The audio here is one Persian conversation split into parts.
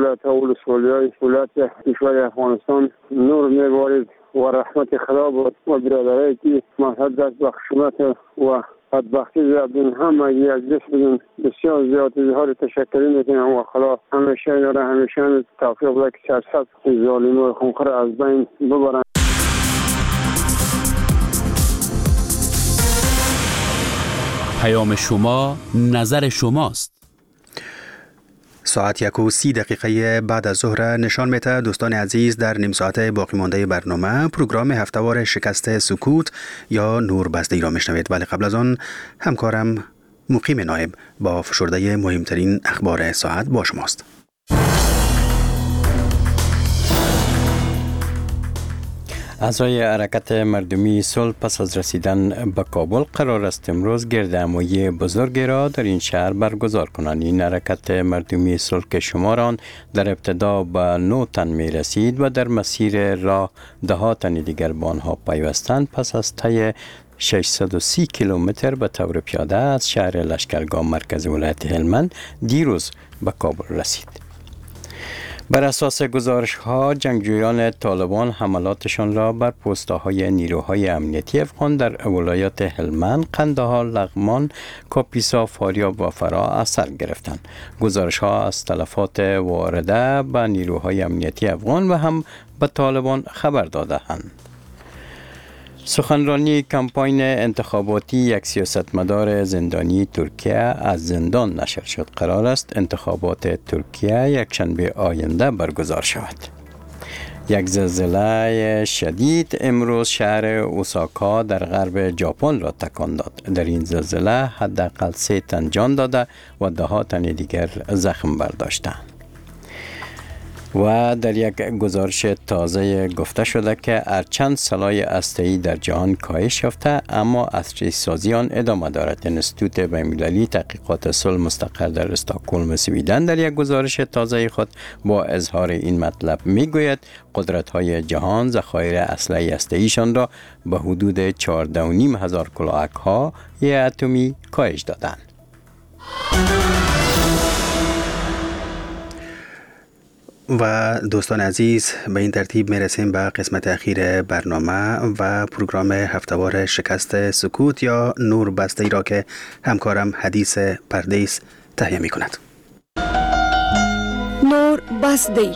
ولایت ها و ولسوالی‌های ولایت کشور افغانستان نور میبارید و رحمت خدا و برادرایی که محبت بخشمت و بدبختی زیادین همگی از جسم بسیار زیاد اظهار تشکری میکنم و خدا همیشه یاره همیشه توفیق بده که سرسد ظالم و خونخوار از بین ببرن. پیام شما نظر شماست. ساعت 1:30 بعد از ظهر نشان میده دوستان عزیز در نیم ساعت باقی مانده برنامه پروگرام هفتهوار شکست سکوت یا نور بسته را میشنوید، ولی قبل از آن همکارم مقیم نایب با فشرده مهمترین اخبار ساعت با شماست. اعضای حرکت مردمی صلح پس از رسیدن به کابل قرار است امروز گردهمایی بزرگی را در این شهر برگزار کنند. این حرکت مردمی صلح که شمار آن در ابتدا به 9 تن می رسید و در مسیر راه 10 تن دیگر به آنها پیوستند پس از طی 630 کیلومتر به طور پیاده از شهر لشکرگاه مرکز ولایت هلمند دیروز به کابل رسید. بر اساس گزارش‌ها جنگجویان طالبان حملاتشان را بر پست‌های نیروهای امنیتی افغان در ولایات هلمند، قندهار، لغمان، کاپیسا، فاریاب و فرا اثر گرفتند. گزارش‌ها از تلفات وارده به نیروهای امنیتی افغان و هم به طالبان خبر داده‌اند. سخنرانی کمپاین انتخاباتی یک سیاستمدار زندانی ترکیه از زندان نشر شد. قرار است انتخابات ترکیه یک شنبه آینده برگزار شود. یک زلزله شدید امروز شهر اوساکا در غرب ژاپن را تکان داد. در این زلزله حداقل 3 تن جان داده و 10 تن دیگر زخم برداشتند. و در یک گزارش تازه گفته شده که هرچند سلاح هسته‌ای در جهان کاهش یافته اما عصری سازی آن ادامه دارد. انستیتوت بین‌المللی تحقیقات صلح مستقر در استکهلم سویدن در یک گزارش تازه خود با اظهار این مطلب میگوید قدرت‌های جهان ذخایر اسلحه هسته‌ایشان را به حدود 14,500 کلاهک‌های اتمی کاهش دادند. و دوستان عزیز به این ترتیب میرسیم به قسمت اخیر برنامه و پروگرام هفتهوار شکست سکوت یا نور بسته ای را که همکارم حدیث پردیس تهیه می کند. نور بسته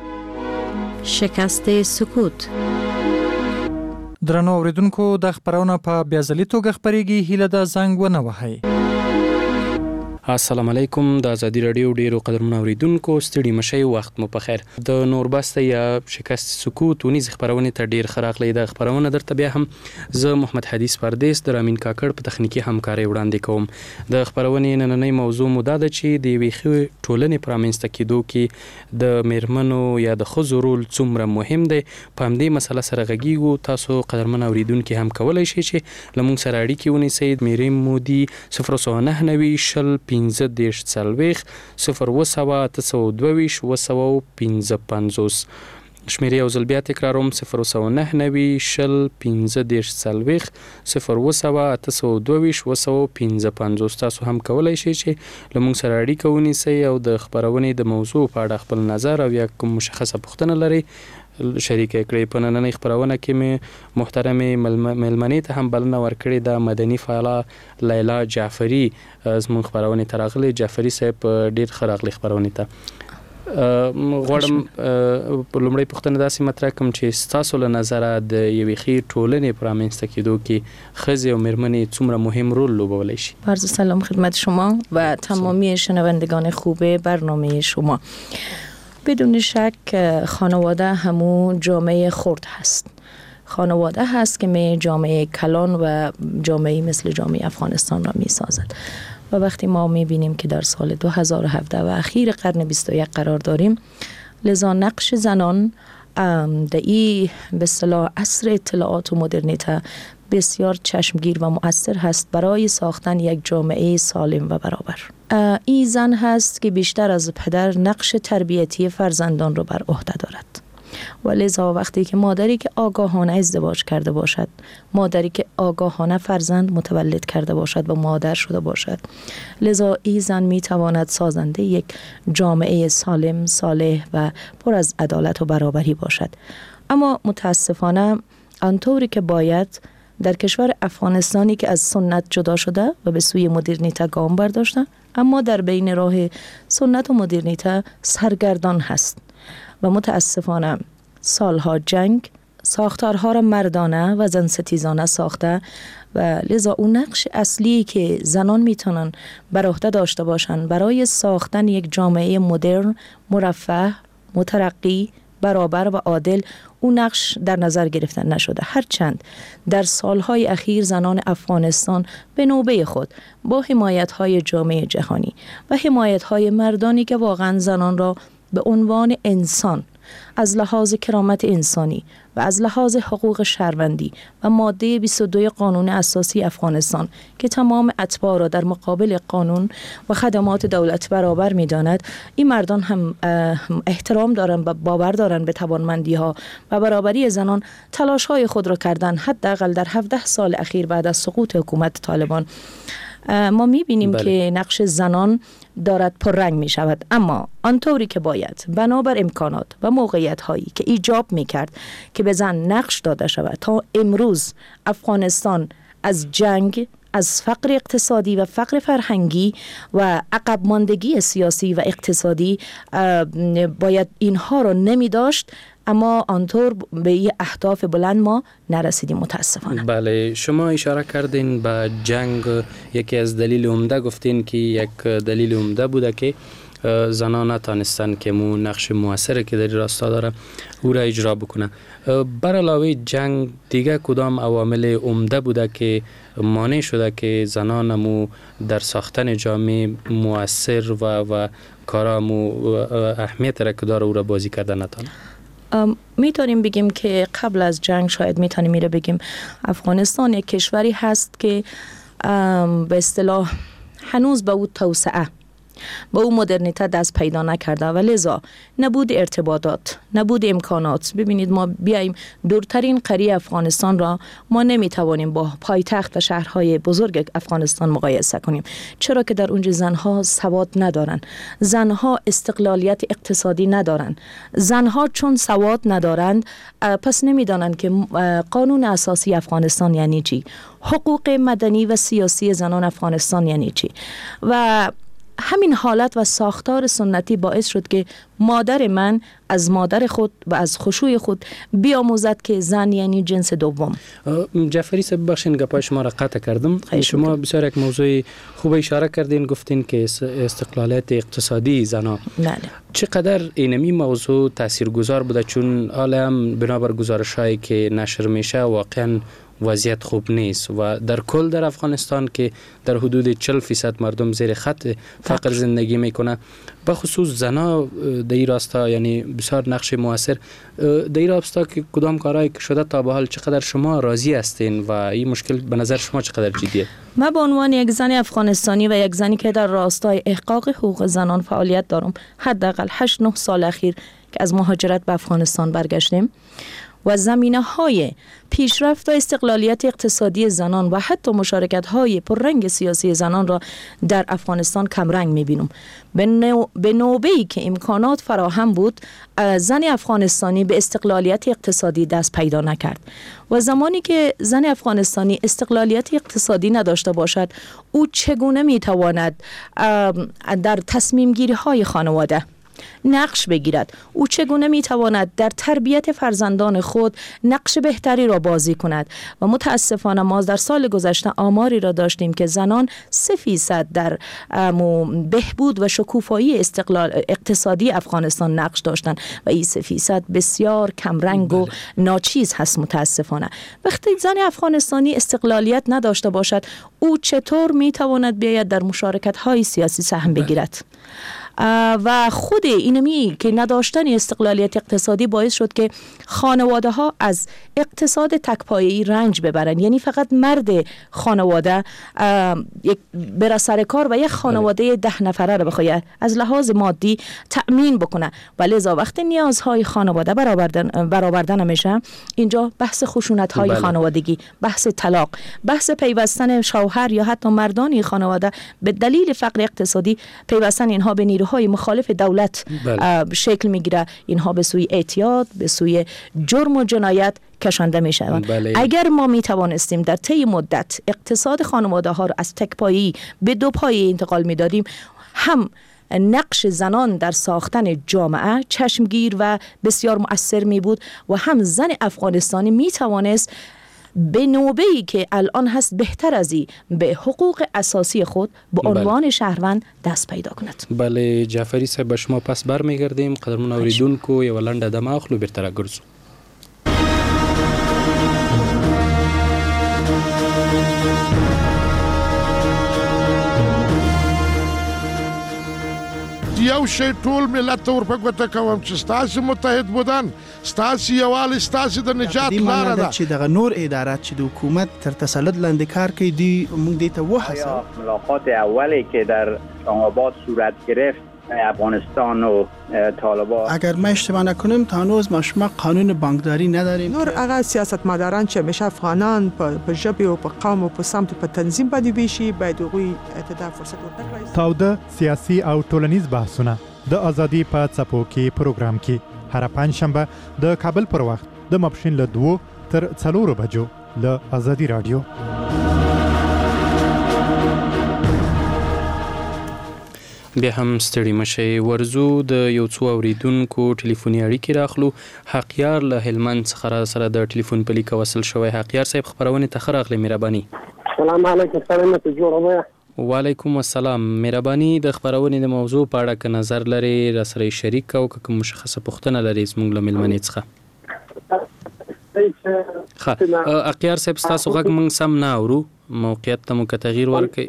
شکست سکوت. درنو اوریدونکو د خبرونه په بیازلي توګه خبرېږي، هیله د زنګ ونه وهئ. السلام علیکم. د ازادي رادیو ډیرو قدرمنو اوریدونکو ستړي مشئ، وخت مو په خیر. د نوربسته یا شکست سکوت ونیز خبرونه ته ډیر خراغلی د خبرونه درته بیا هم زه محمد حدیث پردیس در امین کاکړ په تخنیکی همکاري وړاندې کوم. د خبرونه نننۍ موضوع موده ده چې د ویخي ټولنې پرامنځته کېدو کې د میرمنو یا د ښځو رول څومره مهم دی په همدې مسله سره غږیږو. تاسو قدرمن اوریدونکو هم کولای شئ چې لمونږ سره اړیکې ونیسئ. مریم مودي 090 15 40 0 225 شمیرې او ځل بیا تکراروم 090 15 40 0 تاسو هم کولای شئ چې لمونږ سره اړیکه ونیسئ او د خبرونې د موضوع په اړه خپل نظر او یا کوم مشخصه پوښتنه لرئ شریک کړئ. په نننۍ خبرونه کې مې محترمې ملمنې ته هم بلنه ورکړې د مدني فعاله لیلا جعفری زموږ خبرونه ته راغلې. جعفری صاحب ډېر ښه راغلي خبرونه ته. غواړم په لومړۍ پوښتنه داسې مطرح کوم چې ستاسو له نظره د یوې ښې ټولنې پرامنځته کېدو کې ښځې او میرمنې څومره مهم رول لوبولی شي؟ عرض سلام خدمت شما و تمامی شنوندگان خوب برنامه شما. بدون شک خانواده همون جامعه خرد هست. خانواده هست که می جامعه کلان و جامعه مثل جامعه افغانستان را می سازد. و وقتی ما می بینیم که در سال 2017 و اخیر قرن 21 قرار داریم، لذا نقش زنان در این به اصطلاح عصر اطلاعات و مدرنیته بسیار چشمگیر و مؤثر هست برای ساختن یک جامعه سالم و برابر. این زن هست که بیشتر از پدر نقش تربیتی فرزندان رو بر عهده دارد. و لذا وقتی که مادری که آگاهانه ازدواج کرده باشد، مادری که آگاهانه فرزند متولد کرده باشد و مادر شده باشد، لذا این زن می تواند سازنده یک جامعه سالم، صالح و پر از عدالت و برابری باشد. اما متاسفانه آنطوری که باید در کشور افغانستانی که از سنت جدا شده و به سوی مدرنیته گام برداشته، اما در بین راه سنت و مدرنیته سرگردان هست و متاسفانه سالها جنگ ساختارها را مردانه و زن ستیزانه ساخته و لذا اون نقش اصلی که زنان میتونن بر عهده داشته باشن برای ساختن یک جامعه مدرن، مرفه، مترقی، برابر و عادل، اون نقش در نظر گرفته نشده. هرچند در سالهای اخیر زنان افغانستان به نوبه خود با حمایت‌های جامعه جهانی و حمایت‌های مردانی که واقعا زنان را به عنوان انسان از لحاظ کرامت انسانی و از لحاظ حقوق شهروندی و ماده 22 قانون اساسی افغانستان که تمام اتباع را در مقابل قانون و خدمات دولت برابر می داند، این مردان هم احترام دارن و باور دارن به توانمندی ها و برابری زنان. تلاش های خود را کردن حداقل در 17 سال اخیر بعد از سقوط حکومت طالبان. ما می‌بینیم که نقش زنان دارد پررنگ می شود، اما آنطوری که باید بنابر امکانات و موقعیت هایی که ایجاب می کرد که به زن نقش داده شود تا امروز افغانستان از جنگ، از فقر اقتصادی و فقر فرهنگی و عقب ماندگی سیاسی و اقتصادی باید اینها رو نمی داشت، اما آنطور به این اهداف بلند ما نرسیدیم متاسفانه. بله، شما اشاره کردین به جنگ، یکی از دلیل عمده گفتین که یک دلیل عمده بوده که زنان نتانستن که مو نقش موثری که در راستا داره او را اجرا بکنه. بر علاوه جنگ دیگه کدام عوامل عمده بوده که مانع شده که زنان مو در ساختن جامعه موثر و کارا مو اهمیت را که داره او را بازی کرده نتانه؟ میتونیم بگیم که قبل از جنگ شاید میتونیم میره بگیم افغانستان یک کشوری هست که به اصطلاح هنوز به او توسعه، به او مدرنیته دست پیدا نکرده و لذا نبود ارتباطات، نبود امکانات. ببینید ما بیاییم دورترین قریه افغانستان را ما نمیتوانیم با پایتخت و شهرهای بزرگ افغانستان مقایسه کنیم، چرا که در اونجا زنها سواد ندارن، زنها استقلالیت اقتصادی ندارن. زنها چون سواد ندارند پس نمیدانند که قانون اساسی افغانستان یعنی چی، حقوق مدنی و سیاسی زنان افغانستان یعنی چی. و همین حالت و ساختار سنتی باعث شد که مادر من از مادر خود و از خشوع خود بیاموزد که زن یعنی جنس دوم. جعفری صاحب بخشین گپای شما را قطع کردم. شما بسیار یک موضوع خوب اشاره کردین، گفتین که استقلالیت اقتصادی زنان. بله. چقدر اینمی موضوع تاثیرگذار بوده؟ چون حالا هم بنابر گزارش‌هایی که نشر میشه واقعا وضعیت خوب نیست و در کل در افغانستان که در حدود 40% مردم زیر خط فقر زندگی میکنه، به خصوص زنا در این راستا یعنی بسیار نقش موثر. در این راستا که کدام کارهایی که شده تا به حال چقدر شما راضی هستین و این مشکل به نظر شما چقدر جدیه؟ من به عنوان یک زن افغانستانی و یک زنی که در راستای احقاق حقوق زنان فعالیت دارم، حداقل 8-9 سال اخیر که از مهاجرت به افغانستان برگشتیم و زمینه‌های پیشرفت و استقلالیت اقتصادی زنان و حتی مشارکت‌های پررنگ سیاسی زنان را در افغانستان کمرنگ می‌بینم. به نوبه‌ای که امکانات فراهم بود، زن افغانستانی به استقلالیت اقتصادی دست پیدا نکرد و زمانی که زن افغانستانی استقلالیت اقتصادی نداشته باشد، او چگونه می‌تواند در تصمیم گیری‌های خانواده نقش بگیرد؟ او چگونه میتواند در تربیت فرزندان خود نقش بهتری را بازی کند؟ و متاسفانه ما در سال گذشته آماری را داشتیم که زنان 3% در بهبود و شکوفایی استقلال اقتصادی افغانستان نقش داشتند و این 3% بسیار کمرنگ و ناچیز هست متاسفانه. وقتی زن افغانستانی استقلالیت نداشته باشد، او چطور میتواند بیاید در مشارکت های سیاسی سهم بگیرد؟ و خود اینمی که نداشتن استقلالیت اقتصادی باعث شد که خانواده ها از اقتصاد تکپایه‌ای رنج ببرن. یعنی فقط مرد خانواده بره سر کار و یک خانواده 10 نفره رو بخواد از لحاظ مادی تأمین بکنه و لذا وقت نیازهای خانواده برآوردن میشه، اینجا بحث خشونت‌های خانوادگی، بحث طلاق، بحث پیوستن شوهر یا حتی مردان خانواده به دلیل فقر اقتصادی پیوستن اینها به نیروهای مخالف دولت شکل میگیره. اینها به سوی اعتیاد، به سوی جرم و جنایت کشانده می شوند. اگر ما می توانستیم در طی مدت اقتصاد خانواده ها را از تکپایی به 2 پایه انتقال می دادیم، هم نقش زنان در ساختن جامعه چشمگیر و بسیار مؤثر می بود و هم زن افغانستانی می توانست به نوبه‌ای که الان هست بهتر از این به حقوق اساسی خود به عنوان شهروند دست پیدا کند. بله جعفری صاحب، به شما پس برمیگردیم. قدرمن اوریدونکو یو لنډه دمه اخلو بیرته راګرځو. یو شی ټول ملت ور په ګوته کوم چې ستاسو متحد بودن، ستاسو یوال، ستاسو د نجات لاره ده. چې دغه نور ادارات چې د حکومت تر تسلط لاندې کار کوي دی موږ دې ته وهڅوو. ملاقات اولی که در آباد صورت گرفت افغانستان و طالبان، اگر ما اشتباه نکنیم تا هنوز ما قانون بانکداری نداریم. نور هغه سیاستمداران چې همیشه افغانان په ژبه او په قوم او په سمت په تنظیم باندې بيشي باید هغوی ته فرصت ورکړي. تاوده سیاسي او ټولنیز بحثونه د ازادي په څپو کې پروګرام کې هر پنځشنبه د کابل پر وخت د ماپښین له 2 تر 4 بجو له ازادي رادیو. بیا هم ستړي مشي ورزو د یو څو اوریدونکو ټلیفوني اړیکې راخلو. حقیار له هلمند څخه سره د ټلیفون په لیک وصل شوی. حقیار صاحب خبرونه ته راغلی. مهرباني. السلام علیکم. سلام ته جوړوي. وعلیکم السلام. مهرباني د خبرونه د موضوع په اړه ک نظر لري را سره شریک او کوم مشخصه پوښتنه لري زموږ له ملمنې څخه. حقیار صاحب تاسو غږ مونږ سم نه اورو. موقعیت ته مو تغییر ورکړئ.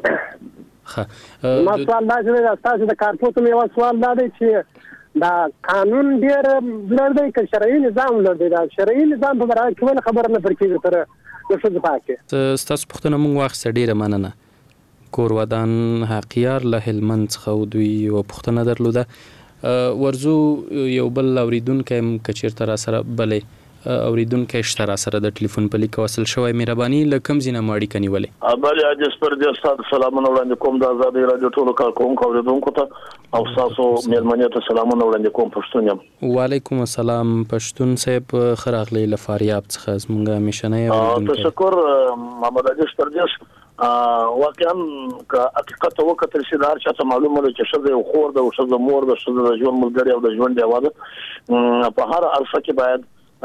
ما سوال دا چې تاسو د کارپوټ مې سوال دا دی چې دا قانون ډیر لږ دی که شرعي نظام لږ دی. دا شرعي نظام په اړه کومه خبره نه پرکېږي تر څه ځپاکه. تاسو پوښتنه مونږ واخیسته، ډیره مننه. کور ودان حقیار له هلمند څخه دوی و پوښتنه درلوده. ورزو یو بل اوریدونکو کچیرته را سره بلې اوریدونکو شته سره د ټلیفون په لیک وصل شوی. مهرباني لکم زینه ماړی کني ولې بلې اجازه پر دې استاد سلامونه وړاندې کوم د آزادي رادیو ټولو کارکونکو اوریدونکو ته او تاسو مېلمنې ته سلامونه وړاندې کوم. پښتون یم. وعلیکم السلام. پښتون صاحب خراغلی لفاریاب څخه زمونږه میشنه اوریدونکو. تشکر محمد اجازه پر دې واقعا که حقیقت وکړل شي دا چې معلومه ده چې شزه او خور ده او شزه مور ده، شزه د ژوند ملګری او د ژوند دی واده په هر عرصه کې باید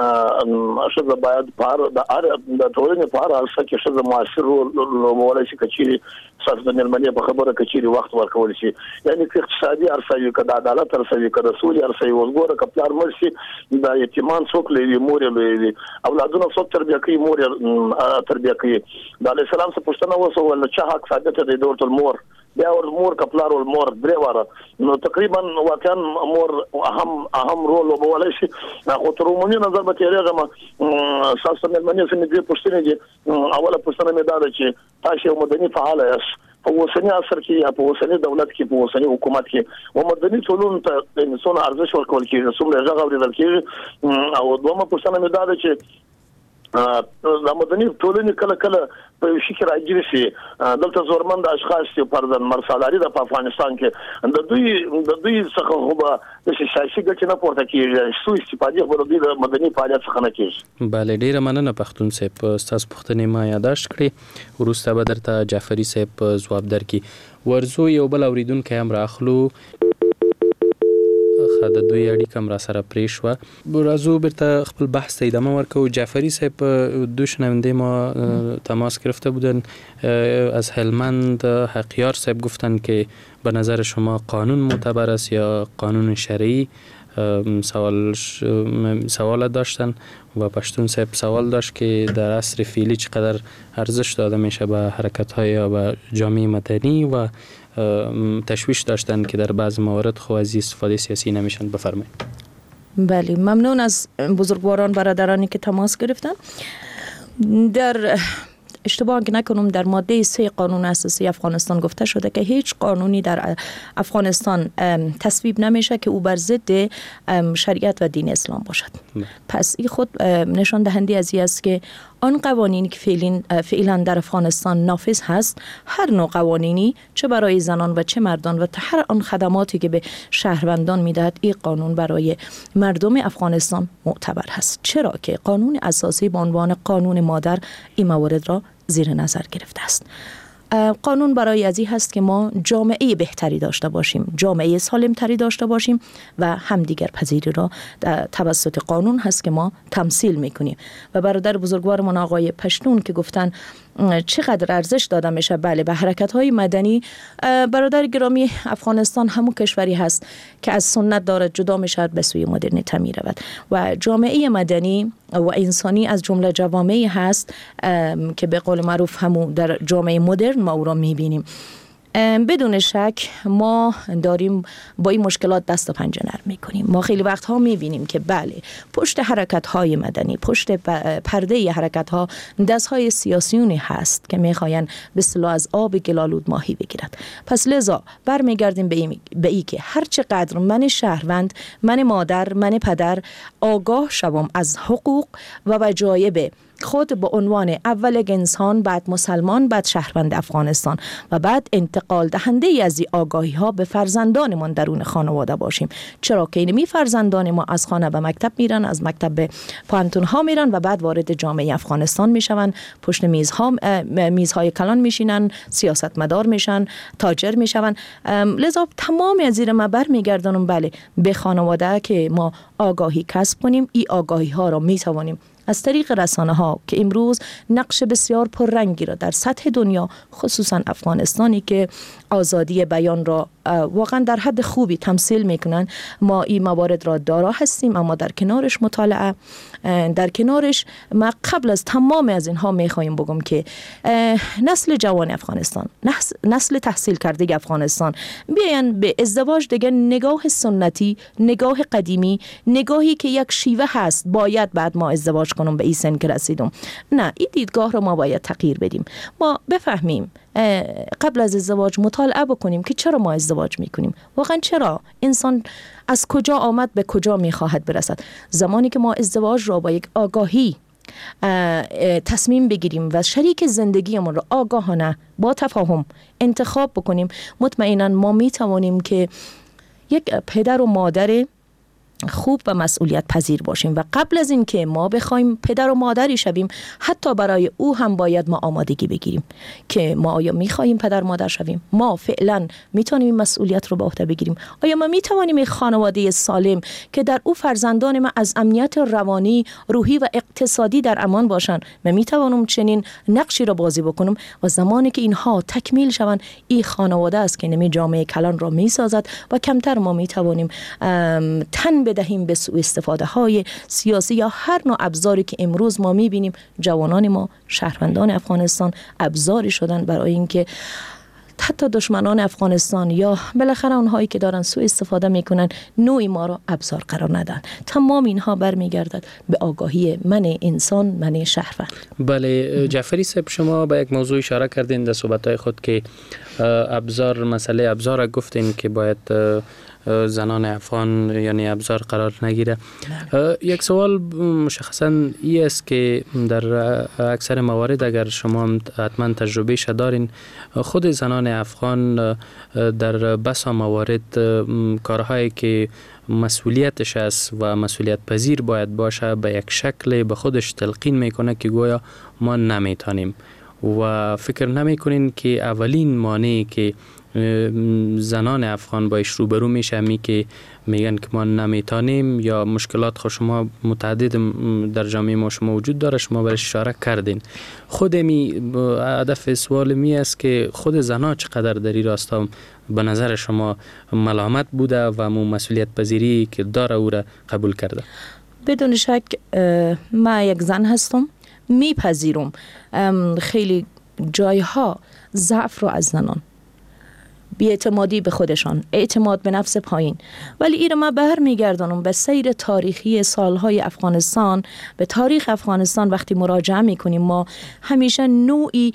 شزه باید د ټولنې په هر عرصه کې شزه مؤثر لوبولی شي. کچېرې ساس د مېلمنې په خبره کچېرې وخت ورکول شي، یعنی که اقتصادي عرصه وي، که د عدالت عرصه وي، که د سولې عرصه وي. اوس ګوره که پلار مړ شي د یتیمان څوک لوی وي؟ مور یې لوی وي. اولادونه څوک تربیه کوي؟ مور یې تربیه کوي. د علیه السلام څخه پوښتنه وسوه چا حق ثابت دی؟ د ورته مور بیا ور مور کپلار ول مور درې واره نو تقریبا واقعا مور اهم رول وبولای شي. خو تر عمومي نظر به تیریږم ساسو مېلمنې سمې دې پوښتنې دي. اوله پوښتنه مې دا ده چې تاسو یو مدني فعال یاست په اوسني عصر کې یا په اوسني دولت کې په اوسني حکومت کې و مدني ټولنې ته څونه ارزښت ورکول کېږي، څومره غږ اورېدل کېږي. او دومره پوښتنه مې دا ده چې د مدني ټولنې کله کله په شي کې راځي شي دلته زورمند اشخاص چې پردن مرسالاري د افغانستان کې د دوی څخه خو به د سیاسي ګټې نه پورته کېږي، سو استفاده به د مدني فعالیت څخه نه کېږي. بله ډیره مننه پښتون صاحب. تاسو پوښتنې ما یاداشت کړې، وروسته به درته جعفري صاحب ځواب درکړي. ورزو یو بل اوریدونکی هم راخلو. د دوی اړیکه را سره پرې شوه. راځو بیرته خپل بحث ته ادامه ورکو. جعفری صاحب دو شنونده ما تماس گرفته بودن از هلمند. حقیار صاحب گفتن که به نظر شما قانون معتبر است یا قانون شرعی؟ سوال داشتن و پشتون صاحب سوال داشت که در عصر فعلی چقدر ارزش داده میشه به حرکت های یا به جامعه مدنی و تشویش داشتن که در بعض موارد خو از استفاده سیاسی نمیشن. بفرمایید. بله، ممنون از بزرگواران برادرانی که تماس گرفتن. در اشتباه که نکنم در ماده 3 قانون اساسی افغانستان گفته شده که هیچ قانونی در افغانستان تصویب نمیشه که او بر ضد شریعت و دین اسلام باشد. پس این خود نشان دهنده از این است که آن قوانینی که فعلا در افغانستان نافذ هست، هر نوع قوانینی، چه برای زنان و چه مردان و هر آن خدماتی که به شهروندان میدهد، این قانون برای مردم افغانستان معتبر هست. چرا که قانون اساسی به عنوان قانون مادر این موارد را زیر نظر گرفته است. قانون برای ازی هست که ما جامعه بهتری داشته باشیم، جامعه سالم تری داشته باشیم و همدیگر پذیری را توسط قانون هست که ما تمثیل میکنیم. و برادر بزرگوارمون آقای پشتون که گفتن چقدر ارزش داده میشه، بله، به حرکت‌های مدنی. برادر گرامی، افغانستان همون کشوری هست که از سنت دارد جدا میشد به سوی مدرنیته میرود و جامعه مدنی و انسانی از جمله جوامعی هست که به قول معروف همون در جامعه مدرن ما او را میبینیم. بدون شک ما داریم با این مشکلات دست و پنجه نرم میکنیم. ما خیلی وقتها میبینیم که بله، پشت حرکت های مدنی، پشت پرده حرکت ها دست های سیاسیونی هست که میخواین به اصطلاح از آب گلالود ماهی بگیرد. پس لذا برمیگردیم به ای که هر چقدر من شهروند، من مادر، من پدر آگاه شوم از حقوق و وجایب خود به عنوان اول انسان، بعد مسلمان، بعد شهروند افغانستان و بعد انتقال دهنده از این آگاهی ها به فرزندانمان درون خانواده باشیم. چرا که اینمی فرزندان ما از خانه به مکتب میرن، از مکتب به پانتون ها میرن و بعد وارد جامعه افغانستان میشون، پشت میزهای کلان میشینن، سیاستمدار میشن، تاجر میشون. لذا تمام از زیر ما برمیگردانم بله به خانواده که ما آگاهی کسب کنیم. این آگاهی ها را میتوانیم از طریق رسانه ها که امروز نقش بسیار پررنگی را در سطح دنیا، خصوصا افغانستانی که آزادی بیان را واقعا در حد خوبی تمثیل میکنن، ما این موارد را دارا هستیم. اما در کنارش مطالعه، در کنارش ما قبل از تمام از اینها میخوایم بگم که نسل جوان افغانستان، نسل تحصیل کرده افغانستان بیاین به ازدواج دیگه نگاه سنتی، نگاه قدیمی، نگاهی که یک شیوه هست باید بعد ما ازدواج کنم به این سن که رسیدم، نه، این دیدگاه رو ما باید تغییر بدیم. ما بفهمیم قبل از ازدواج مطالعه بکنیم که چرا ما ازدواج میکنیم، واقعا چرا انسان از کجا آمد به کجا میخواهد برسد. زمانی که ما ازدواج را با یک آگاهی تصمیم بگیریم و شریک زندگیمون را آگاهانه با تفاهم انتخاب بکنیم، مطمئنا ما میتوانیم که یک پدر و مادر خوب و مسئولیت پذیر باشیم و قبل از این که ما بخوایم پدر و مادری شویم، حتی برای او هم باید ما آمادگی بگیریم که ما آیا میخواهیم پدر مادر شویم، ما فعلا میتونیم این مسئولیت رو به عهده بگیریم، آیا ما میتوانیم یک خانواده سالم که در او فرزندان ما از امنیت روانی، روحی و اقتصادی در امان باشن، من میتوانم چنین نقشی را بازی بکنم و زمانی که اینها تکمیل شوند، این خانواده است که نمی جامعه کلان را میسازد و کمتر ما میتوانیم تن بدهیم به سوء استفاده های سیاسی یا هر نوع ابزاری که امروز ما میبینیم جوانان ما، شهروندان افغانستان ابزاری شدن برای اینکه حتی دشمنان افغانستان یا بالاخره اونهایی که دارن سوء استفاده میکنن نوعی ما را ابزار قرار ندن. تمام اینها برمیگردد به آگاهی من انسان، من شهروند. بله جعفری صاحب، شما به یک موضوع اشاره کردین در صحبت‌های خود که ابزار، مسئله ابزار گفتین که باید زنان افغان یعنی ابزار قرار نگیره. یک سوال مشخصا این است که در اکثر موارد اگر شما حتما تجربهش دارین، خود زنان افغان در بسا موارد کارهایی که مسئولیتش است و مسئولیت پذیر باید باشه به یک شکل به خودش تلقین میکنه که گویا ما نمیتونیم و فکر نمیکنین که اولین مانعی که زنان افغان باش روبرو میشه می که میگن که ما نمیتونیم یا مشکلات خود شما متعدد در جامعه ما شما وجود داره، شما برش اشاره کردین. خود هدف سوال می است که خود زنان چقدر در این راستا به نظر شما ملامت بوده و مسئولیت پذیری که داره او را قبول کرده؟ بدون شک ما یک زن هستم، میپذیرم خیلی جایها ضعف رو از زنان بی‌اعتمادی به خودشان، اعتماد به نفس پایین. ولی این ما برمیگردانم به سیر تاریخی سالهای افغانستان، به تاریخ افغانستان. وقتی مراجعه میکنیم ما همیشه نوعی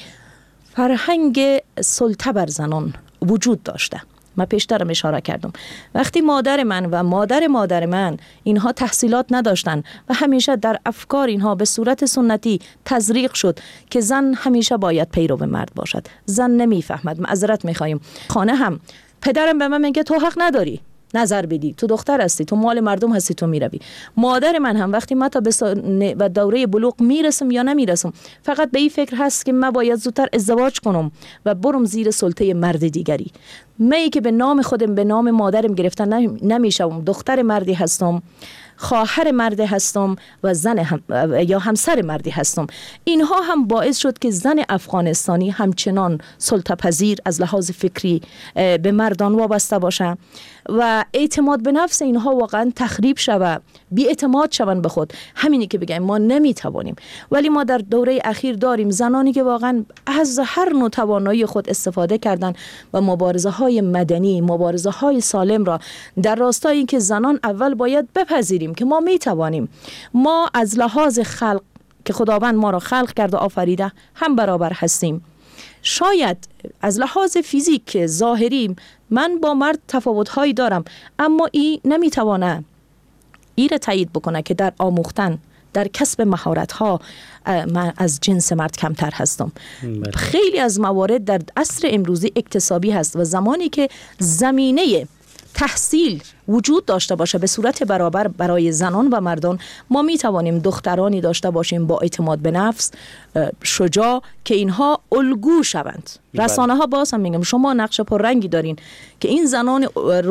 فرهنگ سلطه بر زنان وجود داشته. من پیشترم اشاره کردم وقتی مادر من و مادر من اینها تحصیلات نداشتن و همیشه در افکار اینها به صورت سنتی تزریق شد که زن همیشه باید پیرو مرد باشد. زن نمیفهمد. معذرت میخوایم. خانه هم پدرم به من میگه تو حق نداری نظر بدی، تو دختر هستی، تو مال مردم هستی، تو میروی. مادر من هم وقتی ما تا به دوره بلوغ میرسم یا نمیرسم فقط به این فکر هست که من باید زودتر ازدواج کنم و برم زیر سلطه مرد دیگری. من که به نام خودم به نام مادرم گرفتن نمیشم، دختر مردی هستم، خواهر مردی هستم و زن یا همسر مردی هستم. اینها هم باعث شد که زن افغانستانی همچنان سلطه پذیر از لحاظ فکری به مردان وابسته باشه و اعتماد به نفس اینها واقعا تخریب شود، بی اعتماد شوند به خود. همینی که بگیم ما نمیتوانیم. ولی ما در دوره اخیر داریم زنانی که واقعا از هر نوع توانایی خود استفاده کردن و مبارزه های مدنی، مبارزه های سالم را در راستای اینکه زنان اول باید بپذیریم که ما میتوانیم. ما از لحاظ خلق که خداوند ما را خلق کرد و آفریده هم برابر هستیم. شاید از لحاظ فیزیک ظاهری من با مرد تفاوت‌هایی دارم، اما این نمیتوانه این را تایید بکنه که در آموختن، در کسب مهارت‌ها من از جنس مرد کمتر هستم. خیلی از موارد در عصر امروزی اکتسابی هست و زمانی که زمینه تحصیل وجود داشته باشه به صورت برابر برای زنان و مردان، ما می توانیم دخترانی داشته باشیم با اعتماد به نفس، شجاع، که اینها الگو شوند. رسانه ها باز هم میگم شما نقش پررنگی دارین که این زنان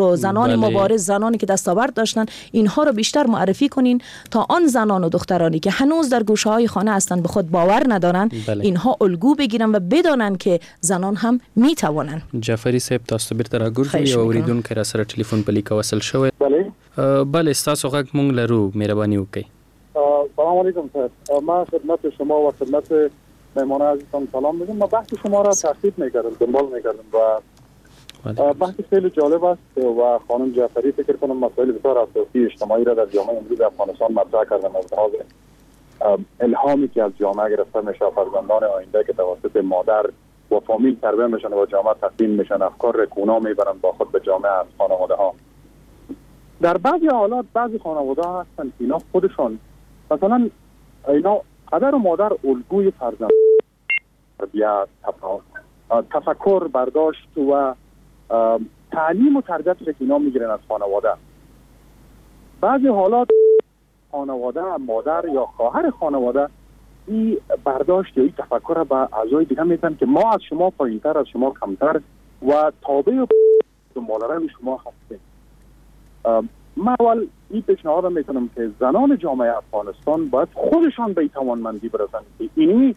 مبارز، زنانی که دستاورد داشتن، اینها رو بیشتر معرفی کنین تا آن زنان و دخترانی که هنوز در گوشه های خانه هستن به خود باور ندارن اینها الگو بگیرن و بدانن که زنان هم میتوانن. جعفری صاحب تاسو بیرته راګرځوي او اوریدونکو را سره ټلیفون په لیکه وصل شوی. بله ستاسو غږ مونږ لرو، مهرباني وکړئ. سلام علیکم سر. ما خدمت شما و خدمت مهمان عزیزم سلام میگم. ما بحث شما را تعقیب میکردم، دنبال میکردم و بحث خیلی جالب است و خانم جعفری فکر کنم مسائل بسیار اساسی اجتماعی را در جامعه امروز افغانستان مطرح کردن از لحاظ الهامی که از جامعه گرفته میشه، فرزندان آینده که توسط مادر و فامیل تربیت میشن و جامعه تقدیم میشن، افکار کونا میبرن با خود به جامعه از خانواده ها. در بعضی حالات بعضی خانواده ها هستن که اینا خودشان مثلا اینا پدر و مادر الگوی فرزند تربیت، تفکر، برداشت و تعلیم و تربیت که اینا میگیرن از خانواده. بعضی حالات خانواده، مادر یا خواهر خانواده این برداشت یا این تفکر را به اعضای دیگه میدن که ما از شما پایینتر، از شما کمتر و تابع و دنبالروی شما هستیم. من اول این پیشنهاد میکنم که زنان جامعه افغانستان باید خودشان به این توانمندی برسن که اینی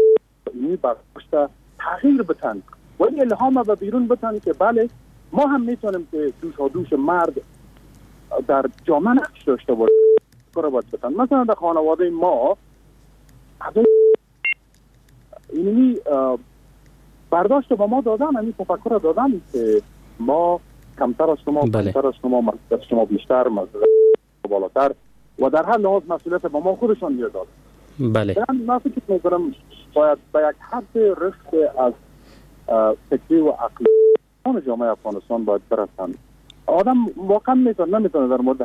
برداشت تغییر بتن و این الهام به بیرون بتن که بله ما هم میتونیم که دوش مرد در جامعه نقش داشته باشه. مثلا در خانواده ما اینی برداشت با ما دادن، این تفکر دادن که ما کمتر از شما، کمتر از شما، مسئولیت شما بیشتر، مسئولیت بالاتر و در هر لحاظ مسئولیت با ما خودشان میاد. بله. من فکر می‌کنم باید به یک حد رشد از فکری و عقلی جامعه افغانستان باید برسن. آدم واقعا نمیتونه در مورد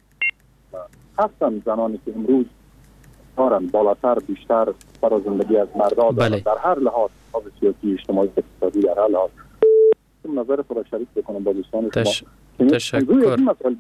هستن زنانی که امروز دارن بالاتر، بیشتر برای زندگی از مردا دارن. در هر لحاظ سیاسی، اجتماعی، اقتصادی، در هر لحاظ. نظر خود شریک بکنم با دوستان شما. تشکر.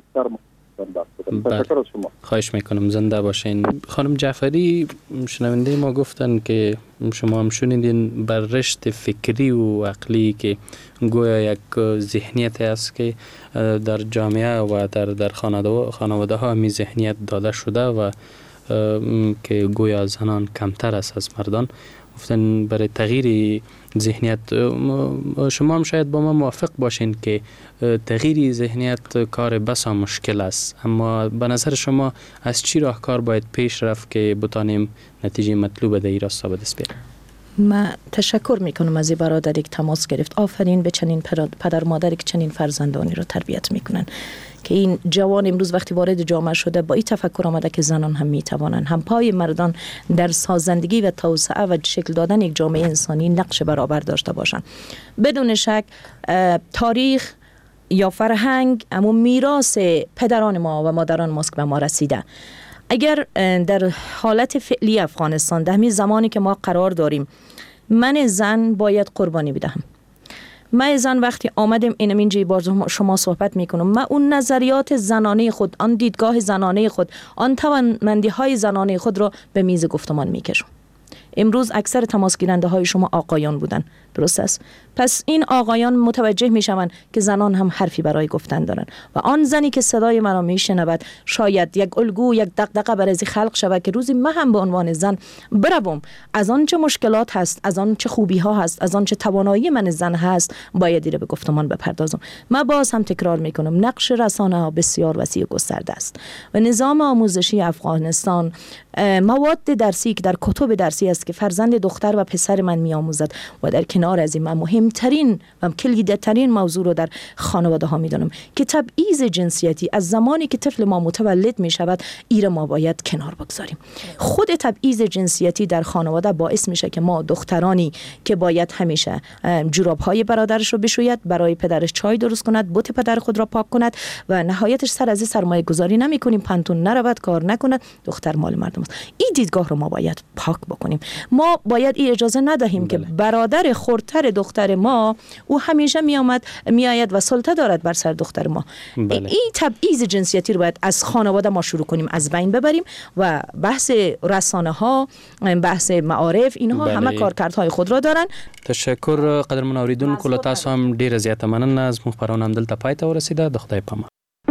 خواهش میکنم، زنده باشین. خانم جعفری شنونده ما گفتن که شما هم شنیدین بر رشد فکری و عقلی که گویا یک ذهنیت است که در جامعه و در خانواده ها می ذهنیت داده شده و که گویا زنان کمتر است از مردان. گفتن برای تغییر ذهنیت شما هم شاید با ما موافق باشین که تغییر ذهنیت کار بسا مشکل است، اما به نظر شما از چی راهکار باید پیش رفت که بتانیم نتیجه مطلوب در این راستا به دست بیاریم؟ من تشکر میکنم از این برادری که تماس گرفت. آفرین به چنین پدر مادری که چنین فرزندانی رو تربیت میکنن که این جوان امروز وقتی وارد جامعه شده با این تفکر آمده که زنان هم میتوانند، هم پای مردان در سازندگی و توسعه و شکل دادن یک جامعه انسانی نقش برابر داشته باشند. بدون شک تاریخ یا فرهنگ اما میراث پدران ما و مادران ماست که به ما رسیده. اگر در حالت فعلی افغانستان در همین زمانی که ما قرار داریم من زن باید قربانی بدهم، من زن وقتی آمدم اینجا با شما صحبت میکنم، من اون نظریات زنانه خود، آن دیدگاه زنانه خود، آن توانمندی های زنانه خود را به میز گفتمان میکشم. امروز اکثر تماس گیرنده های شما آقایان بودن، درست است؟ پس این آقایان متوجه میشوند که زنان هم حرفی برای گفتن دارن و آن زنی که صدای مرا میشنود شاید یک الگو، یک دغدغه برای خلق شود که روزی من هم به عنوان زن بروم از آن چه مشکلات هست، از آن چه خوبی ها هست، از آن چه توانایی من زن هست، باید دیره به گفتمان بپردازم. من باز هم تکرار میکنم نقش رسانه ها بسیار وسیع و گسترده است و نظام آموزشی افغانستان مواد درسی که در کتب درسی است که فرزند دختر و پسر من میآموزد و در کنار از این من مهمترین و کلیدترین موضوع رو در خانواده ها میدونم که تبعیض جنسیتی از زمانی که طفل ما متولد می شود ایره ما باید کنار بگذاریم. خود تبعیض جنسیتی در خانواده باعث میشه که ما دخترانی که باید همیشه جوراب های برادرش رو بشوید، برای پدرش چای درست کند، بوت پدر خود را پاک کند و نهایتش سر از سرمایه گذاری نمی کنیم، پنتون نرود، کار نکند، دختر مال مردم است. این دیدگاه رو ما باید پاک بکنیم. ما باید این اجازه ندهیم که برادر خردتر دختر ما او همیشه میآید و سلطه دارد بر سر دختر ما. این تبعیض جنسیتی رو باید از خانواده ما شروع کنیم، از بین ببریم و بحث رسانه ها، بحث معارف، اینها همه کارکردهای خود را دارن. تشکر قدرمن اوریدونکو، له تاسو هم ډیره زیاته مننه. از خبرونه هم دلته پای ته ورسیده. د خدای په امان.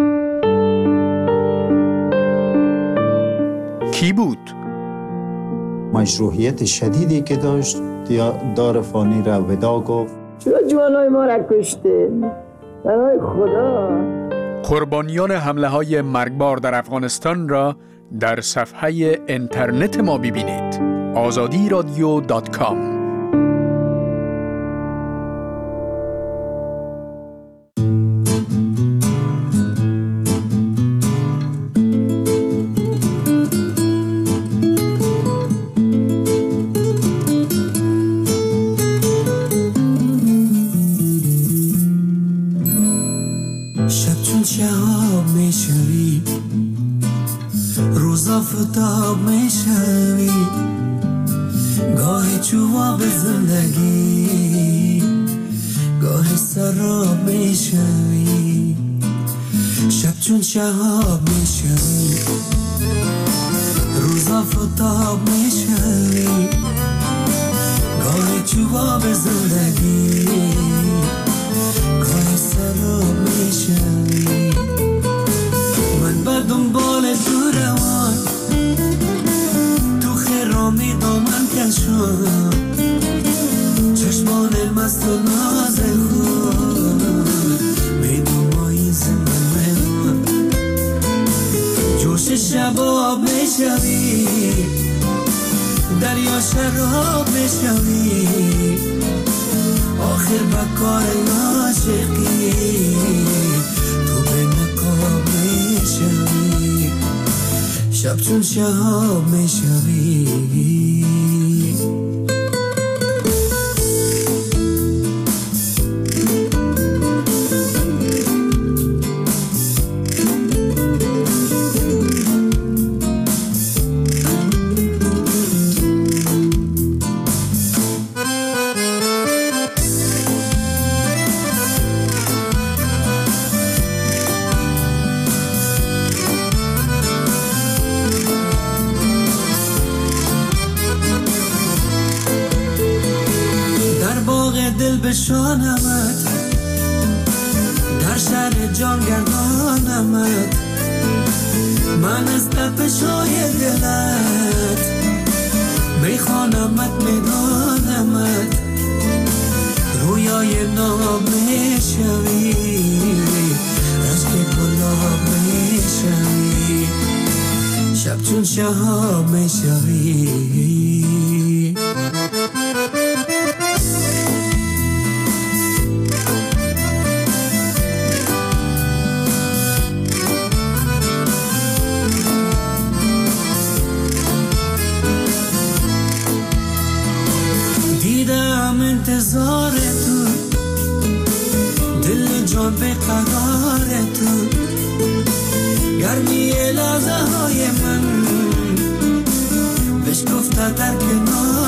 کی بود؟ مشروعیت شدیدی که داشت دار فانی را ودا گفت. چرا جوانای ما را کشته؟ برای خدا. قربانیان حمله های مرگبار در افغانستان را در صفحه اینترنت ما ببینید. azadiradio.com. آفتاب میشوی گاهی جواب زندگی گاهی سراب میشوی شب چون شهاب میشوی روز آفتاب میشوی گاهی جواب زندگی گاهی سراب میشوی من بر دنبال تو روان تو خرامی دامن کشم چشمان مست و ناز خود میدومایی زمان من جوش شباب میشوی دریا شراب میشوی آخر بکار عاشقی تو به نقاب میشوی شب چون شهاب میشوی بشانمت در شهر جان گردانمت من از تپشای دلت میخوانمت میدانمت رویای ناب میشوی رشک گلاب میشوی شب چون شهاب میشوی قرار تو، گرمی لحظه های من بشکفته در کنار